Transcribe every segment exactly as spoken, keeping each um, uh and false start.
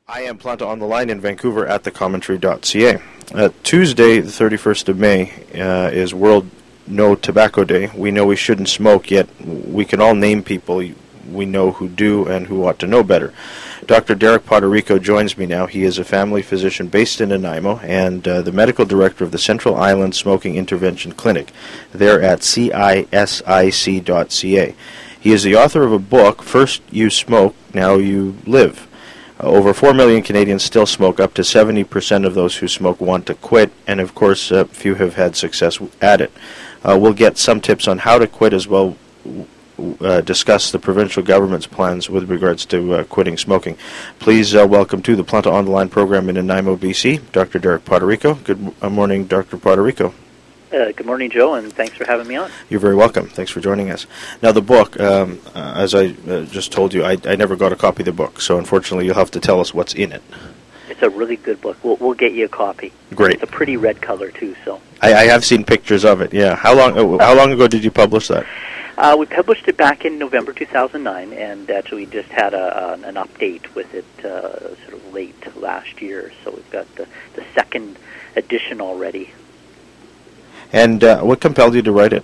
I am Planta on the line in Vancouver at the commentary dot c a. Uh, Tuesday, the thirty-first of May, uh, is World No Tobacco Day. We know we shouldn't smoke, yet we can all name people we know who do and who ought to know better. Doctor Derek Poderico joins me now. He is a family physician based in Nanaimo and uh, the medical director of the Central Island Smoking Intervention Clinic. They're at C I S I C dot c a. He is the author of a book, First You Smoke, Now You Live. Uh, over four million Canadians still smoke. Up to seventy percent of those who smoke want to quit, and of course, uh, few have had success at it. Uh, we'll get some tips on how to quit as well, uh, discuss the provincial government's plans with regards to uh, quitting smoking. Please uh, welcome to the Planta on the Line program in Nanaimo, B C, Doctor Derek Poderico. Good uh, morning, Doctor Poderico. Uh, good morning, Joe, and thanks for having me on. You're very welcome. Thanks for joining us. Now, the book, um, uh, as I uh, just told you, I, I never got a copy of the book, so unfortunately you'll have to tell us what's in it. It's a really good book. We'll, we'll get you a copy. Great. It's a pretty red color, too. So I, I have seen pictures of it, yeah. How long uh, How long ago did you publish that? Uh, we published it back in November two thousand nine, and actually just had a, an, an update with it uh, sort of late last year. So we've got the, the second edition already. And uh, what compelled you to write it?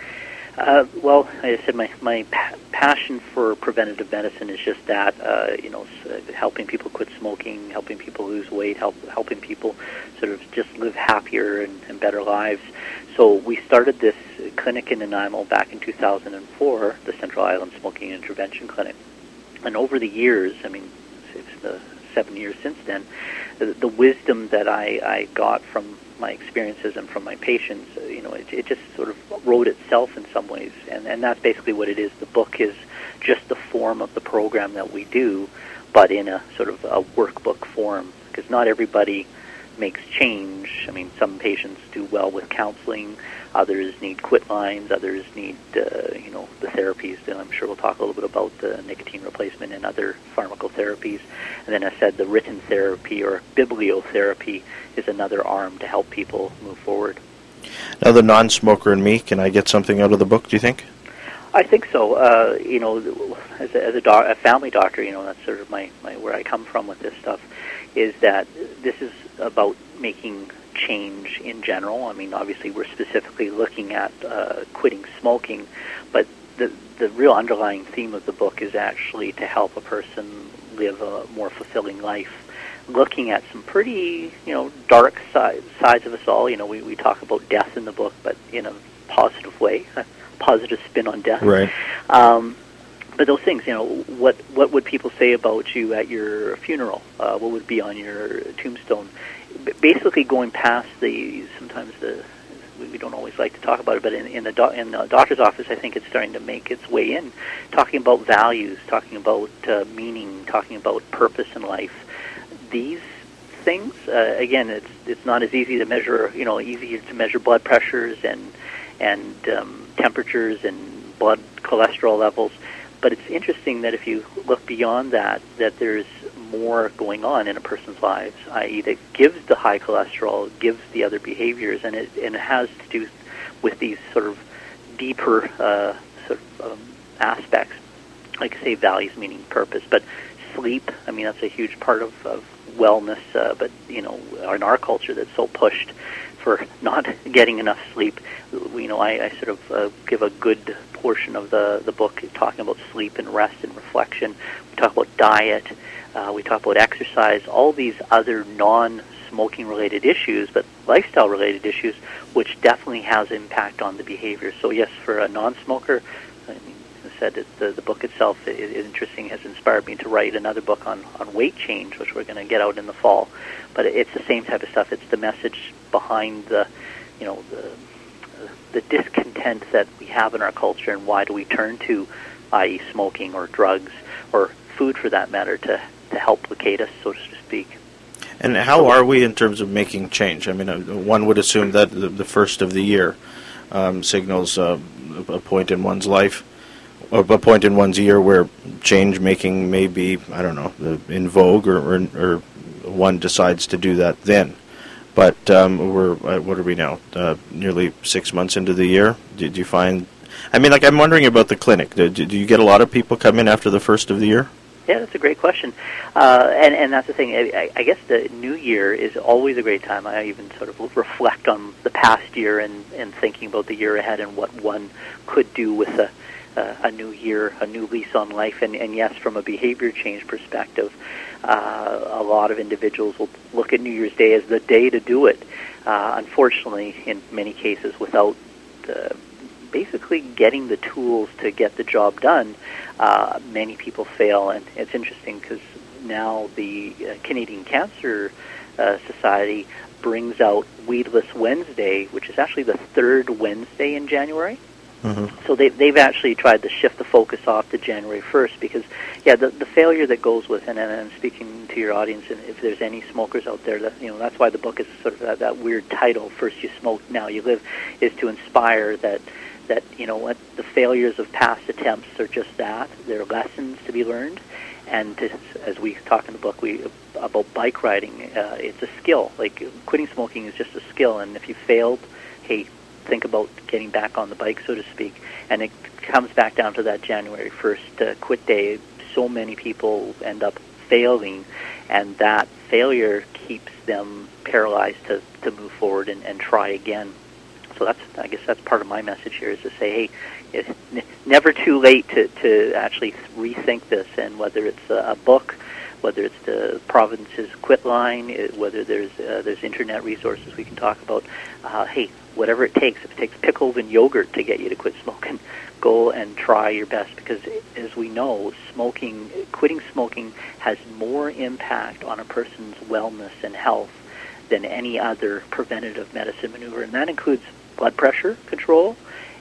Uh, well, like I said, my, my pa- passion for preventative medicine is just that, uh, you know, s- helping people quit smoking, helping people lose weight, help, helping people sort of just live happier and, and better lives. So we started this clinic in Nanaimo back in two thousand four, the Central Island Smoking Intervention Clinic. And over the years, I mean, it's the seven years since then, the, the wisdom that I, I got from my experiences and from my patients, uh, you know, it, it just sort of wrote itself in some ways, and, and that's basically what it is. The book is just the form of the program that we do, but in a sort of a workbook form, because not everybody makes change. I mean, some patients do well with counseling, others need quit lines, others need, uh, you know, the therapies, and I'm sure we'll talk a little bit about the nicotine replacement and other pharmacotherapies. And then I said the written therapy or bibliotherapy is another arm to help people move forward. Now, the non-smoker in me, can I get something out of the book, do you think? I think so. Uh, you know, as a, as a, doc, a family doctor, you know, that's sort of my, my where I come from with this stuff, is that this is about making change in general. I mean, obviously we're specifically looking at uh, quitting smoking, but the the real underlying theme of the book is actually to help a person live a more fulfilling life, looking at some pretty, you know, dark side, sides of us all. You know, we, we talk about death in the book, but in a positive way, a positive spin on death. Right. Um, but those things, you know, what what would people say about you at your funeral? Uh, what would be on your tombstone? B- basically going past the, sometimes the, we, we don't always like to talk about it, but in, in, the do- in the doctor's office, I think it's starting to make its way in, talking about values, talking about uh, meaning, talking about purpose in life. These things, uh, again, it's it's not as easy to measure, you know, easy to measure blood pressures and, and um, temperatures and blood cholesterol levels. But it's interesting that if you look beyond that, that there's more going on in a person's lives, that is that gives the high cholesterol, gives the other behaviors, and it, and it has to do with these sort of deeper uh, sort of um, aspects, like say values, meaning purpose. But sleep, I mean, that's a huge part of, of wellness, uh, but, you know, in our culture that's so pushed for not getting enough sleep. You know, I, I sort of uh, give a good portion of the, the book talking about sleep and rest and reflection. We talk about diet. Uh, we talk about exercise, all these other non-smoking related issues, but lifestyle related issues, which definitely has impact on the behavior. So yes, for a non-smoker, I mean, as I said, it, the, the book itself is, is interesting, has inspired me to write another book on, on weight change, which we're going to get out in the fall. But it's the same type of stuff. It's the message behind the, you know, the, the discontent that we have in our culture, and why do we turn to, that is smoking or drugs or food for that matter, to, to help placate us, so to speak. And how are we in terms of making change? I mean, uh, one would assume that the, the first of the year um, signals uh, a point in one's life, or a point in one's year where change making may be, I don't know, in vogue, or, or, or one decides to do that then. But um, we're, uh, what are we now, uh, nearly six months into the year? Did you find, I mean, like, I'm wondering about the clinic. Do, do you get a lot of people come in after the first of the year? Yeah, that's a great question, uh, and and that's the thing. I, I guess the new year is always a great time. I even sort of reflect on the past year and, and thinking about the year ahead and what one could do with a uh, a new year, a new lease on life. And, and yes, from a behavior change perspective, uh, a lot of individuals will look at New Year's Day as the day to do it. Uh, unfortunately, in many cases, without uh, basically getting the tools to get the job done, uh, many people fail. And it's interesting because now the uh, Canadian Cancer uh, Society brings out Weedless Wednesday, which is actually the third Wednesday in January. Mm-hmm. So they, they've actually tried to shift the focus off to January first because, yeah, the, the failure that goes with, and, and I'm speaking to your audience, and if there's any smokers out there, that you know that's why the book is sort of that, that weird title, First You Smoke, Now You Live, is to inspire that, that you know what, the failures of past attempts are just that. They're lessons to be learned. And to, as we talk in the book, we about bike riding, uh, it's a skill. Like quitting smoking is just a skill, and if you failed, hey, think about getting back on the bike, so to speak. And it comes back down to that January first uh, quit day. So many people end up failing, and that failure keeps them paralyzed to, to move forward and, and try again. So that's, I guess that's part of my message here, is to say, hey, it's n- never too late to, to actually rethink this, and whether it's a, a book, whether it's the Province's Quit Line, it, whether there's uh, there's internet resources we can talk about, uh, hey, whatever it takes, if it takes pickles and yogurt to get you to quit smoking, go and try your best, because as we know, smoking, quitting smoking has more impact on a person's wellness and health than any other preventative medicine maneuver, and that includes blood pressure control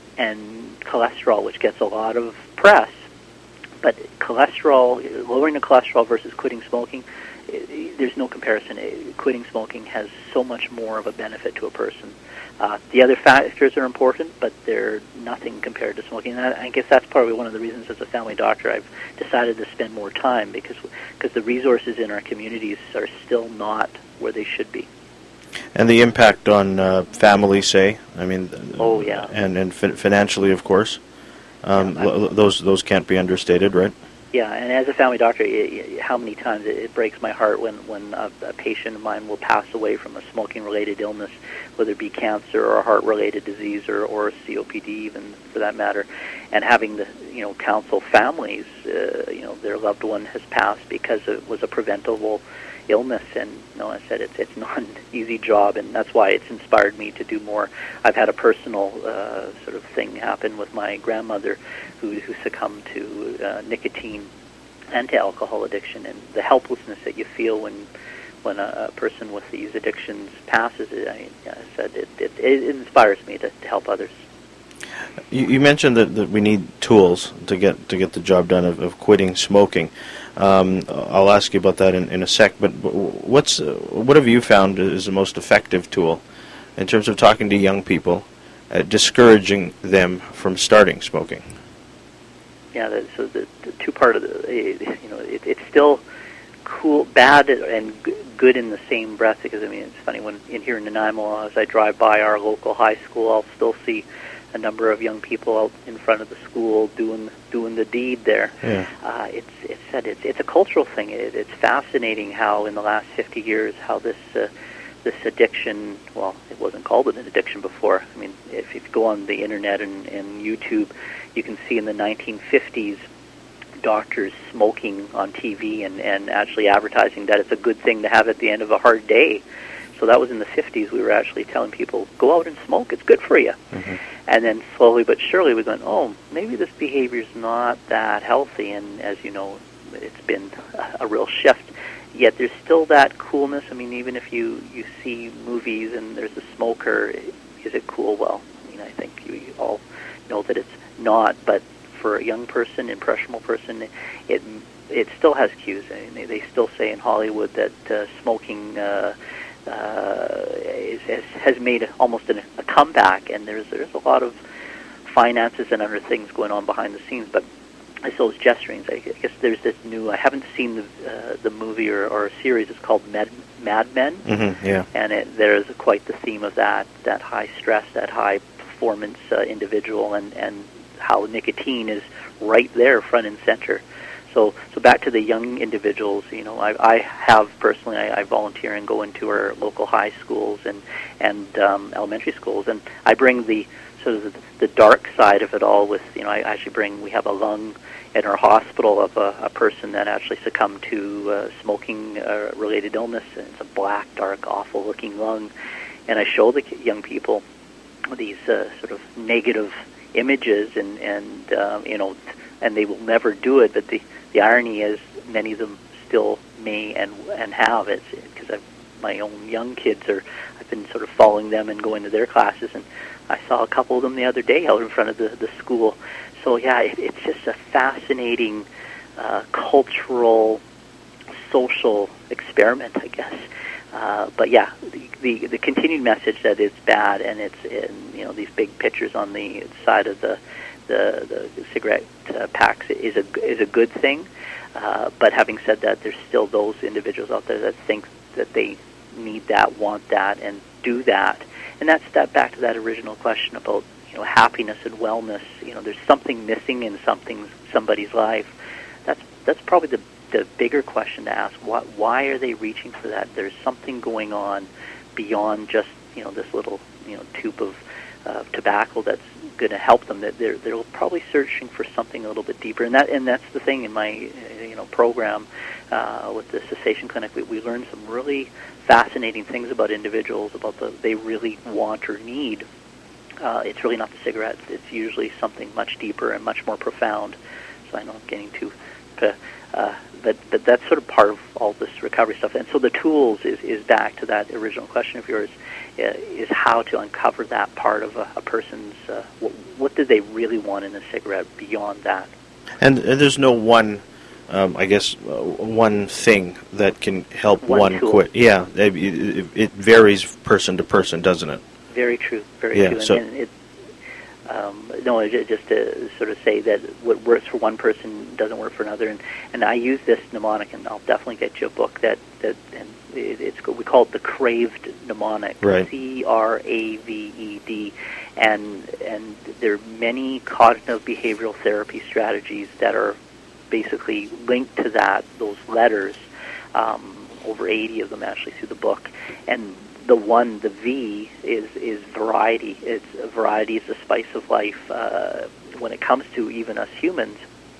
and cholesterol, which gets a lot of press. But cholesterol, lowering the cholesterol versus quitting smoking, there's no comparison. Quitting smoking has so much more of a benefit to a person. Uh, the other factors are important, but they're nothing compared to smoking. And I, I guess that's probably one of the reasons, as a family doctor, I've decided to spend more time, because because the resources in our communities are still not where they should be. And the impact on uh, families, say, I mean, oh yeah, and and fi- financially, of course, um, yeah, l- those those can't be understated, right? Yeah, and as a family doctor, it, it, how many times it, it breaks my heart when when a, a patient of mine will pass away from a smoking-related illness, whether it be cancer or a heart-related disease or or C O P D, even for that matter, and having the you know counsel families, uh, you know, their loved one has passed because it was a preventable illness. And you know, I said it's it's not an easy job, and that's why it's inspired me to do more. I've had a personal uh, sort of thing happen with my grandmother, who who succumbed to uh, nicotine and to alcohol addiction, and the helplessness that you feel when when a, a person with these addictions passes. It, I, I said it, it it inspires me to, to help others. You, you mentioned that, that we need tools to get to get the job done of, of quitting smoking. Um, I'll ask you about that in, in a sec, but what's uh, what have you found is the most effective tool in terms of talking to young people, uh, discouraging them from starting smoking? Yeah, the, so the, the two part of the, you know, it, it's still cool, bad and g- good in the same breath, because I mean, it's funny, when in here in Nanaimo, as I drive by our local high school, I'll still see a number of young people out in front of the school doing doing the deed there. Yeah. Uh, it's it's said it's it's a cultural thing. It, it's fascinating how in the last fifty years how this uh, this addiction, well, it wasn't called an addiction before. I mean, if, if you go on the internet and, and YouTube, you can see in the nineteen fifties doctors smoking on T V and, and actually advertising that it's a good thing to have at the end of a hard day. So that was in the fifties. We were actually telling people, go out and smoke. It's good for you. Mm-hmm. And then slowly but surely we went, oh, maybe this behavior is not that healthy. And as you know, it's been a, a real shift. Yet there's still that coolness. I mean, even if you, you see movies and there's a smoker, is it cool? Well, I mean, I think you, you all know that it's not. But for a young person, impressionable person, it it still has cues. I mean, they, they still say in Hollywood that uh, smoking uh, uh, is, has, has made almost an, a comeback, and there's there's a lot of finances and other things going on behind the scenes. But I suppose gesturings. I guess there's this new. I haven't seen the uh, the movie or, or a series. It's called Mad, Mad Men. Mm-hmm, yeah. And it, there's quite the theme of that that high stress, that high performance uh, individual, and and how nicotine is right there, front and center. So, so back to the young individuals. You know, I, I have personally, I, I volunteer and go into our local high schools and and um, elementary schools, and I bring the sort of the, the dark side of it all. With you know, I actually bring. We have a lung in our hospital of a, a person that actually succumbed to uh, smoking-related uh, illness, and it's a black, dark, awful-looking lung. And I show the young people these uh, sort of negative images, and and um, you know, and they will never do it. But the the irony is, many of them still may and and have. It's because I've my own young kids are. I've been sort of following them and going to their classes, and I saw a couple of them the other day out in front of the the school. So yeah, it, it's just a fascinating uh, cultural, social experiment, I guess. Uh, but yeah, the, the the continued message that it's bad, and it's in, you know, these big pictures on the side of the the, the cigarette uh, packs is a is a good thing. Uh, but having said that, there's still those individuals out there that think that they need that, want that, and do that. And that's that back to that original question about, you know, happiness and wellness. You know, there's something missing in something somebody's life. That's that's probably the the bigger question to ask. Why, why are they reaching for that? There's something going on beyond just, you know, this little, you know, tube of uh, tobacco that's going to help them. That they're they're probably searching for something a little bit deeper. And that and that's the thing in my uh, you know program uh, with the cessation clinic. We, we learned some really fascinating things about individuals, about the they really want or need. Uh, it's really not the cigarettes. It's usually something much deeper and much more profound. So I know I'm getting too, to, uh, but, but that's sort of part of all this recovery stuff. And so the tools is, is back to that original question of yours, uh, is how to uncover that part of a, a person's, uh, what, what do they really want in a cigarette beyond that? And, and there's no one, um, I guess, uh, one thing that can help one, one quit. Yeah, it, it, it varies person to person, doesn't it? Very true, very yeah, true. So and, and it, um, no, just to sort of say that what works for one person doesn't work for another. And, and I use this mnemonic, and I'll definitely get you a book that, that and it, it's we call it the craved mnemonic, right. C R A V E D. And, and there are many cognitive behavioral therapy strategies that are basically linked to that, those letters, um, over eighty of them actually through the book. And the one, the V, is is variety. It's variety is the spice of life. Uh, when it comes to even us humans,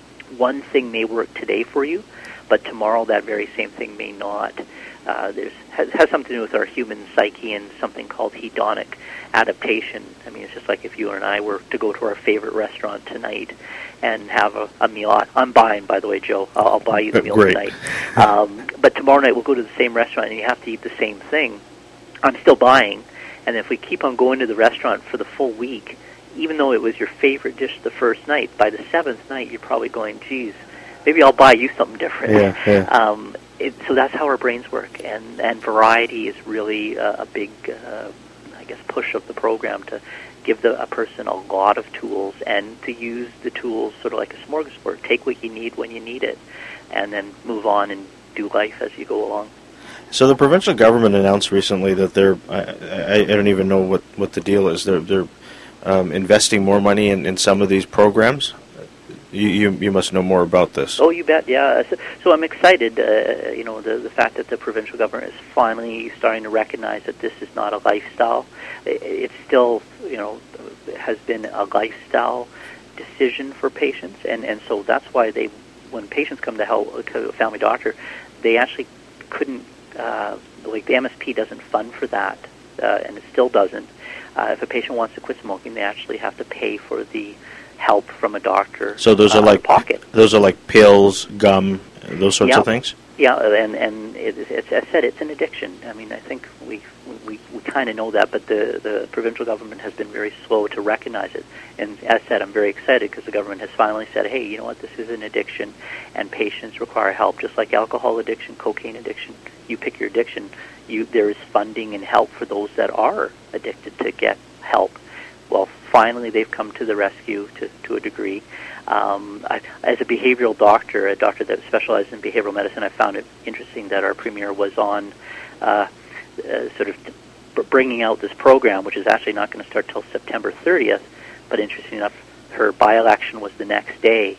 one thing may work today for you, but tomorrow that very same thing may not. Uh, there's has, has something to do with our human psyche and something called hedonic adaptation. I mean, it's just like if you and I were to go to our favorite restaurant tonight and have a, a meal. I'm buying, by the way, Joe. I'll, I'll buy you the meal Great. tonight. Um, but tomorrow night we'll go to the same restaurant and you have to eat the same thing. I'm still buying, and if we keep on going to the restaurant for the full week, even though it was your favorite dish the first night, by the seventh night you're probably going, geez, maybe I'll buy you something different. Yeah, yeah. Um, it, so that's how our brains work, and, and variety is really a, a big, uh, I guess, push of the program to give the, a person a lot of tools and to use the tools sort of like a smorgasbord. Take what you need when you need it, and then move on and do life as you go along. So the provincial government announced recently that they're, I, I, I don't even know what, what the deal is, they're, they're um, investing more money in, in some of these programs. You, you you must know more about this. Oh, you bet, yeah. So, so I'm excited, uh, you know, the, the fact that the provincial government is finally starting to recognize that this is not a lifestyle. It, it's still, you know, has been a lifestyle decision for patients, and, and so that's why they, when patients come to, help, to a family doctor, they actually couldn't, Uh, like the M S P doesn't fund for that, uh, and it still doesn't. Uh, if a patient wants to quit smoking, they actually have to pay for the help from a doctor. So those uh, are like pocket. Those are like pills, gum, those sorts yeah. of things. Yeah, and and it, it's, as I said, it's an addiction. I mean, I think we we, we kind of know that, but the the provincial government has been very slow to recognize it. And as I said, I'm very excited because the government has finally said, hey, you know what, this is an addiction, and patients require help, just like alcohol addiction, cocaine addiction. You pick your addiction. You there is funding and help for those that are addicted to get help. Well, finally, they've come to the rescue to, to a degree. Um, I, as a behavioral doctor, a doctor that specializes in behavioral medicine, I found it interesting that our premier was on uh, uh, sort of t- bringing out this program, which is actually not going to start till September thirtieth, but interesting enough, her by-election was the next day,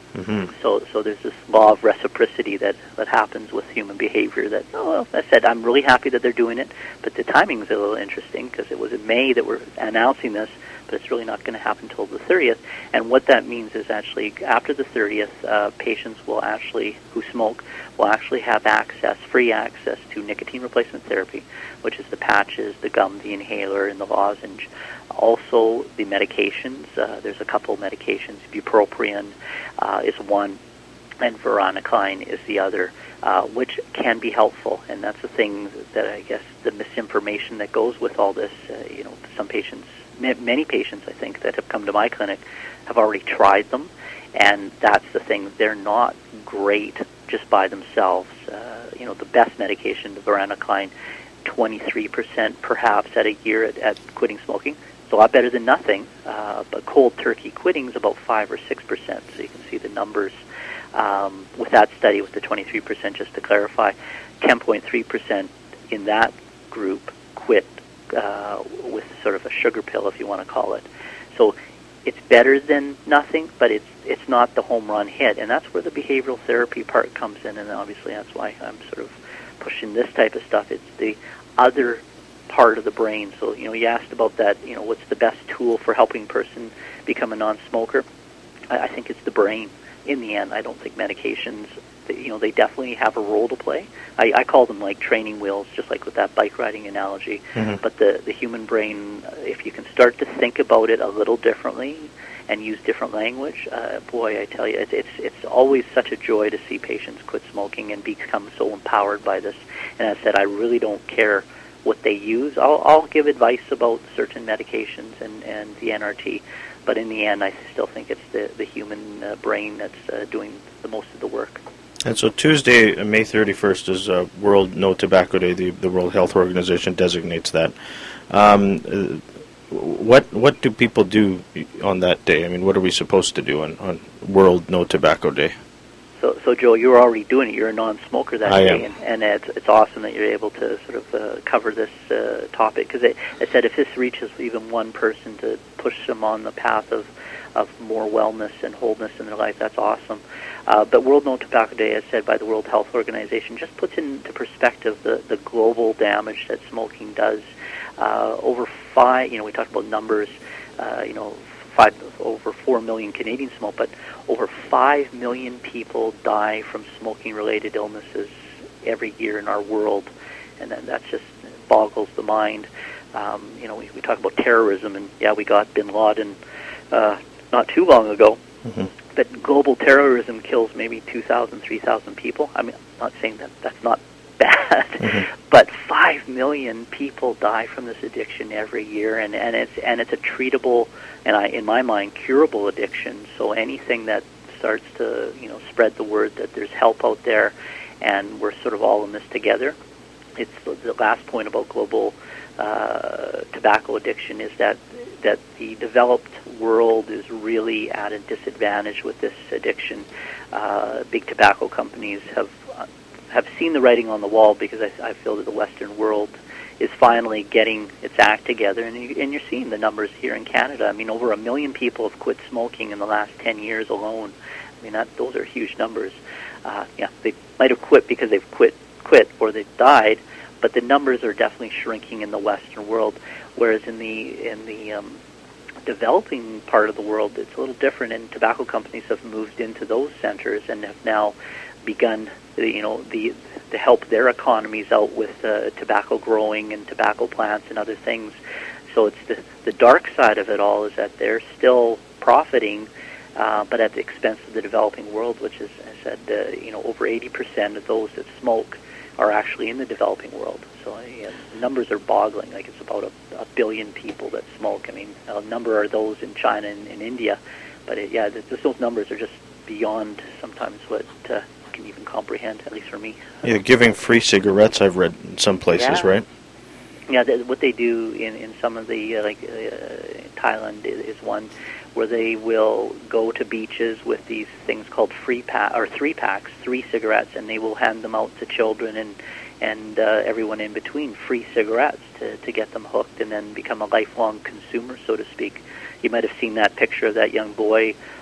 Mm-hmm. So, so there's this law of reciprocity that, that happens with human behavior. That, oh, well, I said, I'm really happy that they're doing it, but the timing's a little interesting because it was in May that we're announcing this, but it's really not going to happen until the thirtieth. And what that means is actually after the thirtieth, uh, patients will actually, who smoke, will actually have access, free access to nicotine replacement therapy, which is the patches, the gum, the inhaler, and the lozenge. Also, the medications. Uh, there's a couple of medications. Bupropion uh, is one, and varenicline is the other, uh, which can be helpful. And that's the thing that I guess the misinformation that goes with all this. Uh, you know, some patients, many patients, I think, that have come to my clinic have already tried them, and that's the thing. They're not great just by themselves. Uh, you know, the best medication, the varenicline, twenty-three percent perhaps at a year at, at quitting smoking. It's a lot better than nothing, uh, but cold turkey quitting is about five or six percent. So you can see the numbers um, with that study with the twenty-three percent. Just to clarify, ten point three percent in that group quit uh, with sort of a sugar pill, if you want to call it. So it's better than nothing, but it's it's not the home run hit, and that's where the behavioral therapy part comes in. And obviously, that's why I'm sort of pushing this type of stuff. It's the other part of the brain. So, you know, you asked about that, you know, what's the best tool for helping a person become a non-smoker? I, I think it's the brain. In the end, I don't think medications, you know, they definitely have a role to play. I, I call them like training wheels, just like with that bike riding analogy. Mm-hmm. But the, the human brain, if you can start to think about it a little differently and use different language, uh, boy, I tell you, it's, it's it's always such a joy to see patients quit smoking and become so empowered by this. And as I said, I really don't care what they use. I'll, I'll give advice about certain medications and, and the N R T, but in the end, I still think it's the, the human uh, brain that's uh, doing the most of the work. And so Tuesday, May thirty-first, is uh, World No Tobacco Day. The, the World Health Organization designates that. Um, uh, what what do people do on that day? I mean, what are we supposed to do on, on World No Tobacco Day? So, so Joe, you're already doing it. You're a non-smoker that I day, am. and, and it's, it's awesome that you're able to sort of uh, cover this uh, topic. Because I said, if this reaches even one person to push them on the path of, of more wellness and wholeness in their life, that's awesome. Uh, but World No Tobacco Day, as said by the World Health Organization, just puts into perspective the, the global damage that smoking does. Uh, over five, you know, we talked about numbers, uh, you know, five, over four million Canadians smoke, but over five million people die from smoking-related illnesses every year in our world, and then that just boggles the mind. Um, you know, we, we talk about terrorism, and yeah, we got Bin Laden uh, not too long ago, Mm-hmm. but global terrorism kills maybe two thousand, three thousand people. I mean, I'm not saying that that's not bad, Mm-hmm. but five million people die from this addiction every year, and, and it's and it's a treatable, and I, in my mind, curable addiction. So anything that starts to, you know, spread the word that there's help out there, and we're sort of all in this together. It's the, the last point about global uh, tobacco addiction is that that the developed world is really at a disadvantage with this addiction. Uh, big tobacco companies have uh, have seen the writing on the wall, because I, I feel that the Western world is finally getting its act together, and, you, and you're seeing the numbers here in Canada. I mean, over a million people have quit smoking in the last ten years alone. I mean, that, those are huge numbers. Uh, yeah, they might have quit because they've quit, quit or they've died, but the numbers are definitely shrinking in the Western world. Whereas in the in the um, developing part of the world, it's a little different, and tobacco companies have moved into those centers and have now begun, you know, the to help their economies out with uh, tobacco growing and tobacco plants and other things. So it's the the dark side of it all is that they're still profiting, uh, but at the expense of the developing world, which is, I said, uh, you know, over eighty percent of those that smoke are actually in the developing world. So uh, the numbers are boggling. Like, it's about a, a billion people that smoke. I mean, a number are those in China and in India, but it, yeah, th- those numbers are just beyond sometimes what uh, you can even comprehend, at least for me. Yeah, giving free cigarettes, I've read in some places, yeah. right? Yeah, th- what they do in, in some of the, uh, like uh, Thailand is, is one where they will go to beaches with these things called free pack or three packs, three cigarettes, and they will hand them out to children and and uh, everyone in between, free cigarettes to, to get them hooked and then become a lifelong consumer, so to speak. You might have seen that picture of that young boy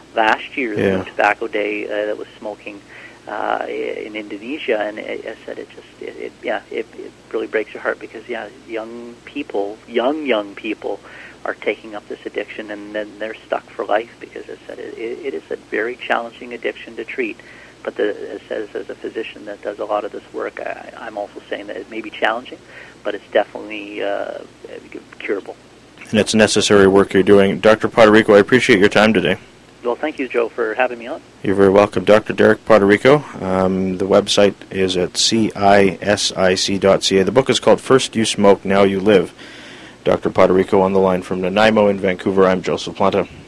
last year, the Yeah. No Tobacco Day uh, that was smoking uh, in Indonesia, and I, I said it just, it, it yeah, it, it really breaks your heart because yeah, young people, young young people, are taking up this addiction, and then they're stuck for life because I said it, it, it is a very challenging addiction to treat. But the, as says as a physician that does a lot of this work, I, I'm also saying that it may be challenging, but it's definitely uh, curable. And it's necessary work you're doing. Doctor Poderico, I appreciate your time today. Well, thank you, Joe, for having me on. You're very welcome. Doctor Derek Poderico. Um, the website is at C I S I C dot C A. The book is called First You Smoke, Now You Live. Doctor Poderico on the line from Nanaimo in Vancouver. I'm Joseph Planta.